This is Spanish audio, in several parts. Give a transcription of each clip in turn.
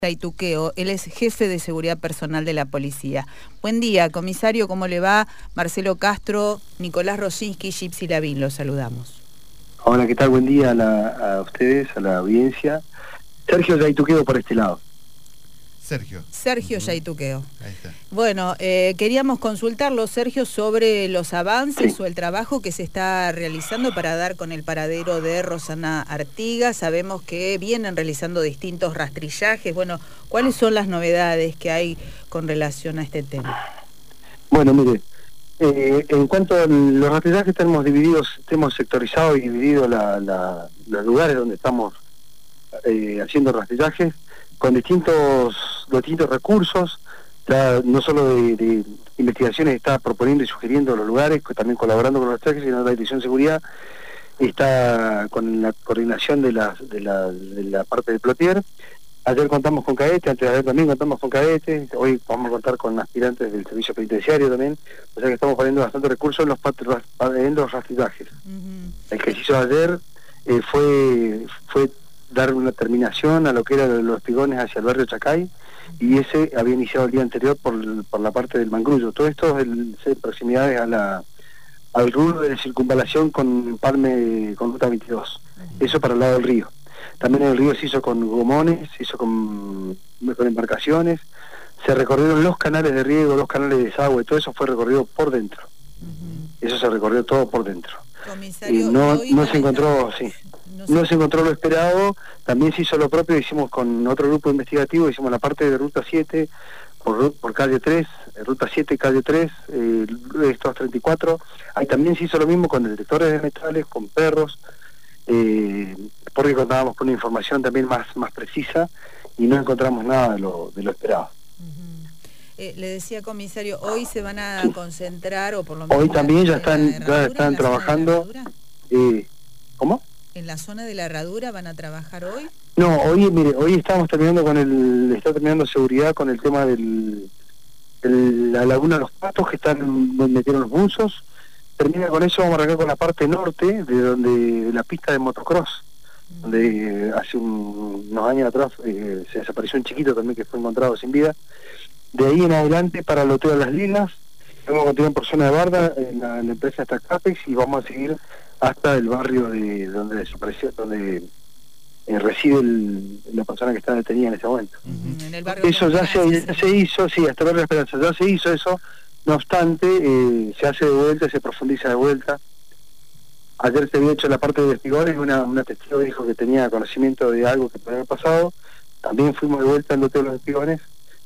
Yaituqueo, él es jefe de seguridad personal de la policía. Buen día, comisario, ¿cómo le va? Marcelo Castro, Nicolás Rosinski, Gypsy Lavín, los saludamos. Hola, ¿qué tal? Buen día a ustedes, a la audiencia. Sergio Yaituqueo por este lado. Sergio Yaituqueo. Ahí está. Bueno, queríamos consultarlo, Sergio, sobre los avances o el trabajo que se está realizando para dar con el paradero de Rosana Artigas. Sabemos que vienen realizando distintos rastrillajes. Bueno, ¿cuáles son las novedades que hay con relación a este tema? Bueno, mire, en cuanto a los rastrillajes tenemos sectorizado y dividido los lugares donde estamos haciendo rastrillajes con distintos recursos. No solo de investigaciones está proponiendo y sugiriendo los lugares, también colaborando con los rastrillajes, sino la Dirección de Seguridad está con la coordinación de la parte de Plotier. Ayer contamos con cadetes, antes de ayer también contamos con cadetes, hoy vamos a contar con aspirantes del servicio penitenciario también, o sea que estamos poniendo bastante recursos en los rastrillajes. El que se hizo ayer fue dar una terminación a lo que eran los espigones hacia el barrio Chacay, y ese había iniciado el día anterior por la parte del Mangrullo. Todo esto es en proximidades al rubro de circunvalación con Palme, con Ruta 22. Eso para el lado del río. También el río se hizo con gomones, se hizo con embarcaciones, se recorrieron los canales de riego, los canales de desagüe, todo eso fue recorrido por dentro. Eso se recorrió todo por dentro. Comisario, no se encontró, no se encontró lo esperado.34 se hizo lo propio, hicimos con otro grupo investigativo, hicimos la parte de Ruta 7, por calle 3, Ruta 7, calle 3, estos 34, ahí también se hizo lo mismo con detectores de metales, con perros, porque contábamos con una información también más precisa y no encontramos nada de lo esperado. Le decía, comisario, hoy se van a concentrar, o por lo menos... Hoy también ya están trabajando... ¿Cómo? ¿En la zona de la herradura van a trabajar hoy? No, hoy estamos terminando está terminando seguridad con el tema de la laguna de los Patos, que están donde metieron los buzos. Termina con eso, vamos a arrancar con la parte norte, de la pista de motocross, donde hace unos años atrás se desapareció un chiquito también que fue encontrado sin vida. De ahí en adelante para el Hotel de las Lilas, vamos a continuar por zona de Barda, en la empresa hasta Capex, y vamos a seguir hasta el barrio de donde desapareció, donde reside la persona que está detenida en ese momento. En el barrio eso ya se hizo, sí, hasta el barrio de Esperanza, ya se hizo eso. No obstante, se hace de vuelta, se profundiza de vuelta. Ayer se había hecho la parte de espigones, una testigo dijo que tenía conocimiento de algo que podía haber pasado. También fuimos de vuelta al Hotel de los Espigones,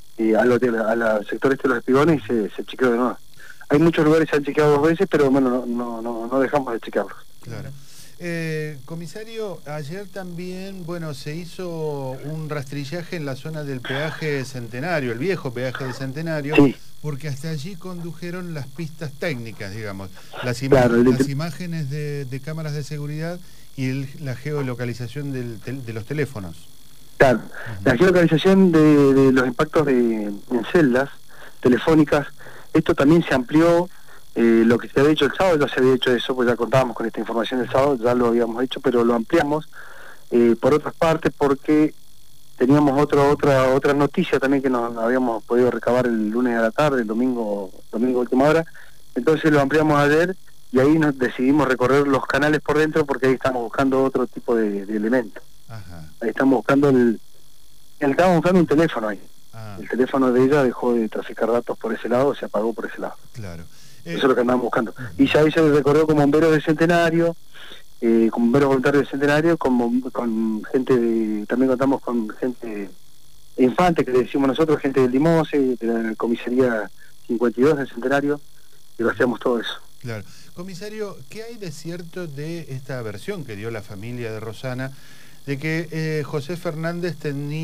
al sector este de los Espigones, y se chequeó de nuevo. Hay muchos lugares que se han chequeado 2 veces, pero bueno, no dejamos de chequearlos. Claro. Comisario, ayer también, se hizo un rastrillaje en la zona del peaje Centenario, el viejo peaje de Centenario, sí, porque hasta allí condujeron las pistas técnicas, digamos, las imágenes de cámaras de seguridad y la geolocalización de los teléfonos. Claro, la geolocalización de los impactos en celdas telefónicas, esto también se amplió. Lo que se había hecho el sábado, ya se había hecho eso, pues ya contábamos con esta información el sábado, ya lo habíamos hecho, pero lo ampliamos por otras partes, porque teníamos otra noticia también que nos habíamos podido recabar el lunes a la tarde, el domingo última hora. Entonces lo ampliamos ayer y ahí nos decidimos recorrer los canales por dentro, porque ahí estamos buscando otro tipo de elementos. Ahí estamos buscando estábamos buscando un teléfono ahí. El teléfono de ella dejó de traficar datos por ese lado, se apagó por ese lado. Claro. Eso es lo que andamos buscando. Y ya ahí se recorrió con bomberos del Centenario, con bomberos voluntarios del Centenario, con gente también contamos con gente de Infante, que le decimos nosotros, gente del Limose, de la comisaría 52 del Centenario, y lo hacíamos todo eso. Claro. Comisario, ¿qué hay de cierto de esta versión que dio la familia de Rosana, de que José Fernández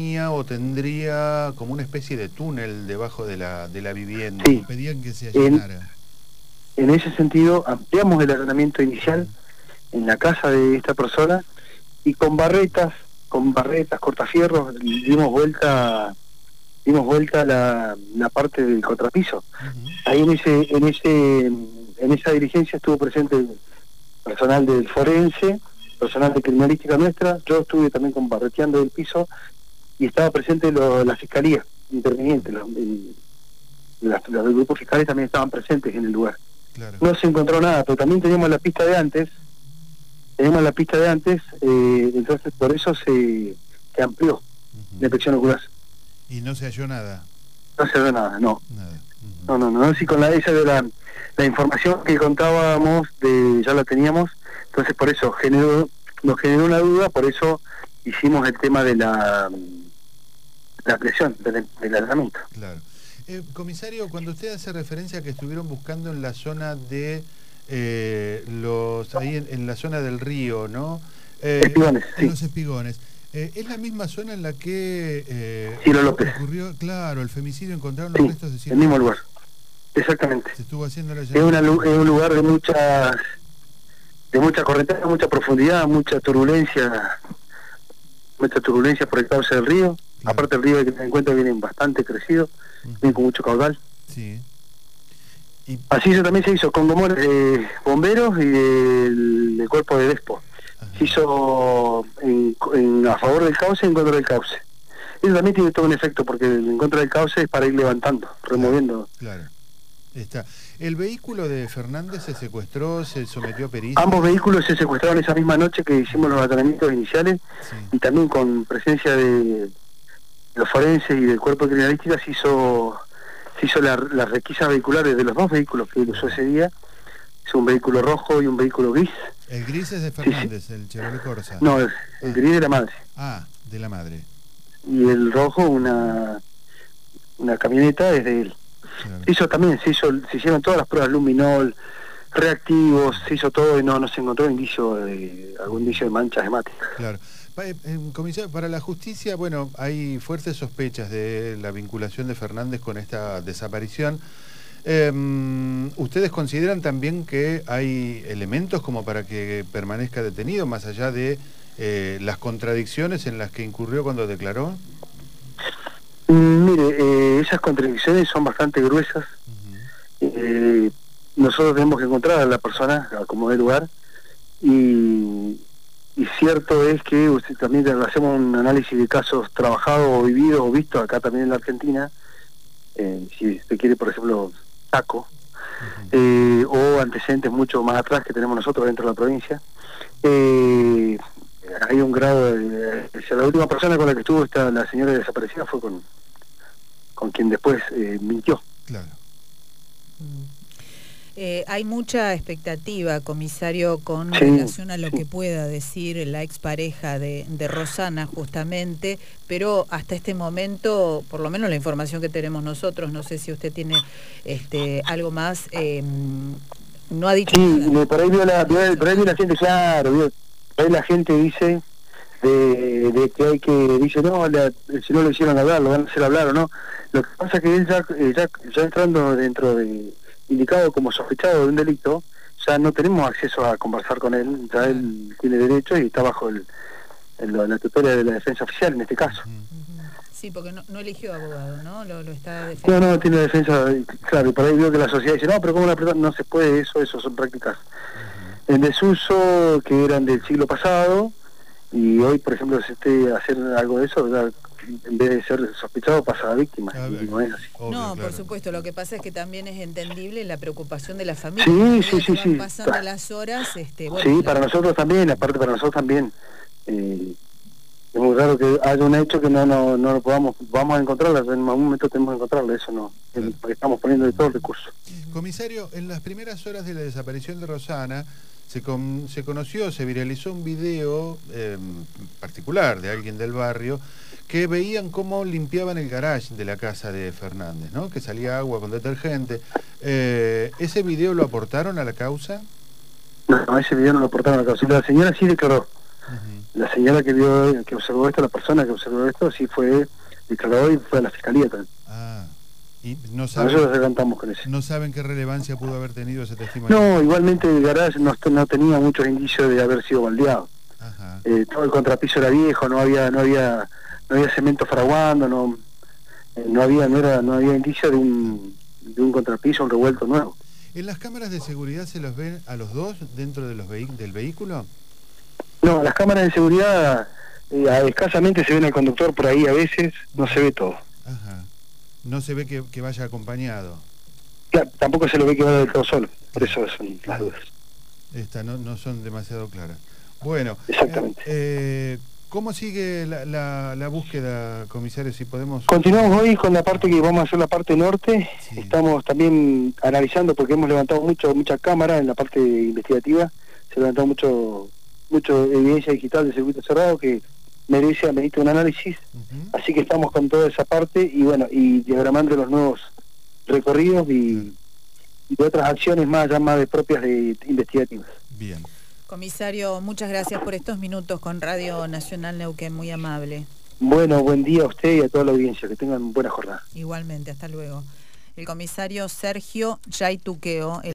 tendría como una especie de túnel debajo de la vivienda? Sí. Pedían que se allanara. En ese sentido, ampliamos el allanamiento inicial en la casa de esta persona, y con barretas, cortafierros, dimos vuelta la parte del contrapiso. Ahí en esa diligencia estuvo presente personal del forense, personal de criminalística nuestra. Yo estuve también barreteando el piso, y estaba presente la fiscalía interviniente, los del grupo fiscales también estaban presentes en el lugar. Claro. No se encontró nada, pero también teníamos la pista de antes, entonces por eso se amplió la inspección ocular. ¿Y no se halló nada? No se halló nada, no. Nada. No, sí, con esa de la información que contábamos, ya la teníamos, entonces por eso nos generó una duda, por eso hicimos el tema de la presión, del allanamiento. Claro. Comisario, cuando usted hace referencia a que estuvieron buscando en la zona de ahí en la zona del río, ¿no? Espigones, sí. Los Espigones. ¿Es la misma zona en la que Ciro López ocurrió, claro, el femicidio, encontraron los restos de Ciro el mismo López? lugar, exactamente. Se estuvo haciendo la es un lugar de mucha corriente, mucha profundidad, mucha turbulencia por el cauce del río. Claro. Aparte el río, hay que tener en cuenta, viene bastante crecido, viene con mucho caudal. Sí. Así también se hizo con bomberos y el cuerpo de Despo. Ajá. Se hizo a favor del cauce y en contra del cauce. Eso también tiene todo un efecto, porque en contra del cauce es para ir levantando, removiendo. Claro. Está. ¿El vehículo de Fernández se secuestró, se sometió a pericia? Ambos vehículos se secuestraron esa misma noche que hicimos los allanamientos iniciales, sí. Y también con presencia de los forenses y del cuerpo de criminalística se hizo las requisas vehiculares de los dos vehículos que usó ese día. Es un vehículo rojo y un vehículo gris. ¿El gris es de Fernández, sí. El Chevrolet Corsa? No, el gris de la madre. Ah, de la madre. Y el rojo una camioneta es de él. Claro. Se hicieron todas las pruebas, luminol, reactivos, se hizo todo y no se encontró algún indicio de manchas hemáticas. Claro. Comisario, para la justicia, bueno, hay fuertes sospechas de la vinculación de Fernández con esta desaparición. ¿Ustedes consideran también que hay elementos como para que permanezca detenido, más allá de las contradicciones en las que incurrió cuando declaró? Mire, esas contradicciones son bastante gruesas. Nosotros tenemos que encontrar a la persona como de lugar y cierto es que usted también hacemos un análisis de casos trabajados o vividos o vistos acá también en la Argentina, si usted quiere, por ejemplo, Chaco, o antecedentes mucho más atrás que tenemos nosotros dentro de la provincia. Hay un grado de... la última persona con la que estuvo la señora desaparecida fue con quien después mintió. Claro. Hay mucha expectativa, comisario, con relación a lo que pueda decir la expareja de Rosana, justamente, pero hasta este momento, por lo menos la información que tenemos nosotros, no sé si usted tiene algo más, no ha dicho nada. Por ahí vio la gente, claro, por ahí la gente dice de que hay que, dice, no, si no lo hicieron hablar, lo van a hacer hablar o no. Lo que pasa es que él ya entrando dentro de... indicado como sospechado de un delito, ya no tenemos acceso a conversar con él, ya él tiene derecho y está bajo la tutela de la defensa oficial en este caso. Sí, porque no eligió abogado, ¿no? Lo está defendiendo. No, tiene defensa, claro, y por ahí veo que la sociedad dice, no, pero como no se puede, eso son prácticas en desuso que eran del siglo pasado, y hoy, por ejemplo, hacer algo de eso, ¿verdad? En vez de ser sospechado pasa a víctima, y no es así. Obvio, no, claro. Por supuesto, lo que pasa es que también es entendible la preocupación de la familia. Sí. Pasando las horas, bueno, sí, para nosotros también, aparte para nosotros también. Es muy raro que haya un hecho que no lo vamos a encontrarla, en algún momento tenemos que encontrarla, eso no, claro. Estamos poniendo de todo el recurso. Comisario, en las primeras horas de la desaparición de Rosana, se viralizó un video particular de alguien del barrio que veían cómo limpiaban el garage de la casa de Fernández, ¿no? Que salía agua con detergente. ¿Ese video lo aportaron a la causa? No, ese video no lo aportaron a la causa. La señora sí declaró. La señora que observó esto, la persona que observó esto, sí declaró y fue a la fiscalía también. ¿Y no saben, nosotros adelantamos con eso? ¿No saben qué relevancia pudo haber tenido ese testimonio? No, igualmente el garage no tenía muchos indicios de haber sido baldeado. Todo el contrapiso era viejo, no había cemento fraguando, no había indicio de un contrapiso, un revuelto nuevo. ¿En las cámaras de seguridad se los ven a los dos dentro de del vehículo? No, las cámaras de seguridad Escasamente se ve al conductor por ahí a veces, no se ve todo. Ajá. No se ve que vaya acompañado. Claro, tampoco se lo ve que vaya del todo solo, por eso son las dudas. No son demasiado claras. Bueno, exactamente. ¿Cómo sigue la búsqueda, comisario? Si podemos... Continuamos hoy con la parte que vamos a hacer la parte norte. Sí. Estamos también analizando porque hemos levantado mucha cámara en la parte investigativa. Se levantó mucho evidencia digital de circuito cerrado que merece un análisis. Así que estamos con toda esa parte y bueno, y diagramando los nuevos recorridos y de otras acciones más propias de investigativas. Bien. Comisario, muchas gracias por estos minutos con Radio Nacional Neuquén, muy amable. Bueno, buen día a usted y a toda la audiencia, que tengan buena jornada. Igualmente, hasta luego. El comisario Sergio Yaytuqueo.